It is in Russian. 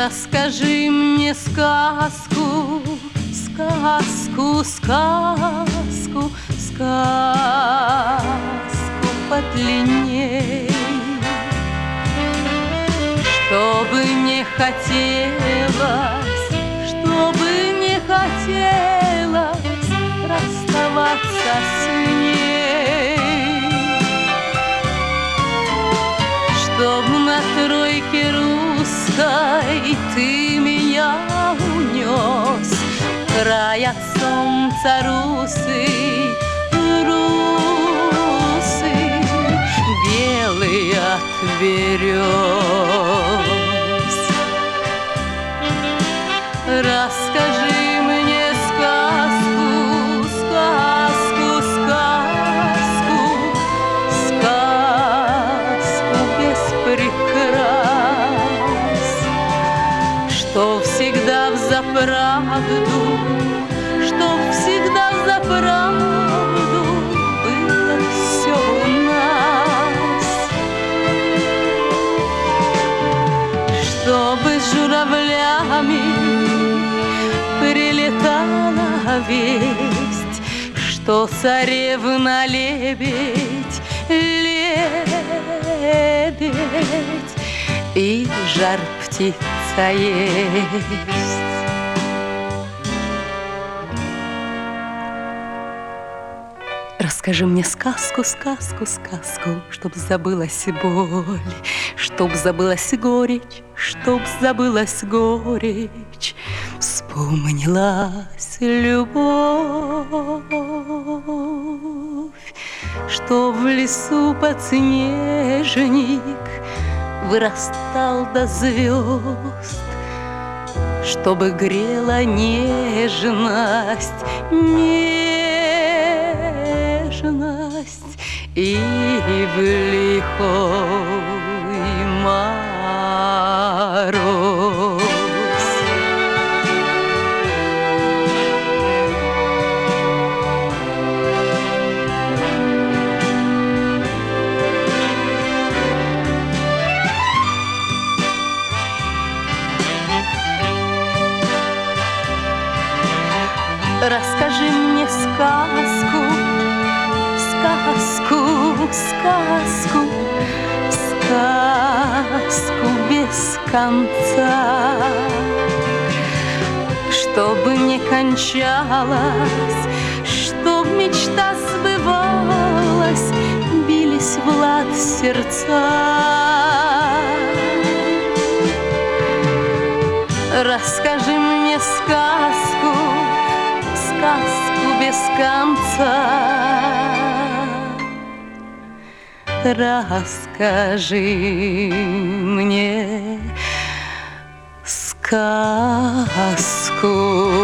Расскажи мне сказку, сказку, сказку, сказку подлинней, чтобы не хотелось, чтобы не хотелось расставаться с ней, чтоб на тройке русской ты меня унес, край от солнца русый, русый, белый от берез. Расскажи мне сказку, сказку, сказку, сказку без прикрас, что всегда взаправду, что всегда взаправду было все у нас, чтобы с журавлями прилетала весть, что царевна лебедь, лебедь и жар птица есть. Расскажи мне сказку, сказку, сказку, чтоб забылась боль, чтоб забылась горечь, чтоб забылась горечь, вспомнилась любовь, что в лесу подснежник вырастал до звезд, чтобы грела нежность, нежность и в лихой мороз. Расскажи мне сказку, сказку, сказку, сказку без конца, чтобы не кончалась, чтоб мечта сбывалась, бились в лад сердца. Расскажи мне сказку, сказку без конца. Расскажи мне сказку.